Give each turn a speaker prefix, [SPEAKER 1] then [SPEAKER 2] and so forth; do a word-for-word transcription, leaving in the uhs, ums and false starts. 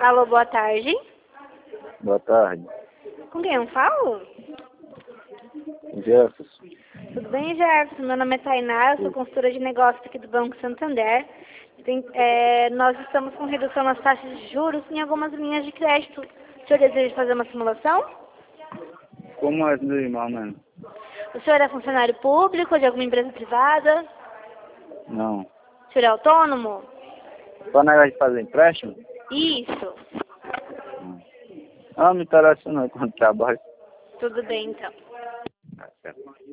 [SPEAKER 1] Alô, boa tarde.
[SPEAKER 2] Boa tarde.
[SPEAKER 1] Com quem eu falo?
[SPEAKER 2] Jefferson.
[SPEAKER 1] Tudo bem, Jefferson? Meu nome é Tainá, eu sou consultora de negócios aqui do Banco Santander. Tem, é, nós estamos com redução nas taxas de juros em algumas linhas de crédito. O senhor deseja fazer uma simulação?
[SPEAKER 2] Como é normal, mano?
[SPEAKER 1] O senhor é funcionário público de alguma empresa privada?
[SPEAKER 2] Não.
[SPEAKER 1] O senhor é autônomo?
[SPEAKER 2] Só negócio de fazer empréstimo?
[SPEAKER 1] Isso.
[SPEAKER 2] Não. Não me interessa não quando trabalho.
[SPEAKER 1] Tudo bem, então.